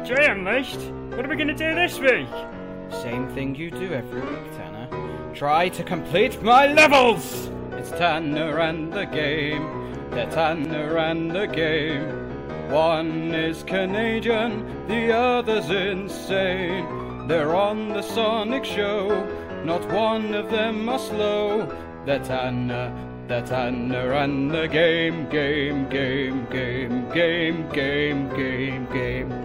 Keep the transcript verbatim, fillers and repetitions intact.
Jay Unleashed. What are we going to do this week? Same thing you do every week, Tanner. Try to complete my levels! It's Tanner and the game. They're Tanner and the game. One is Canadian, the other's insane. They're on the Sonic Show, not one of them are slow. They're Tanner, they're Tanner and the game, game, game, game, game, game, game, game.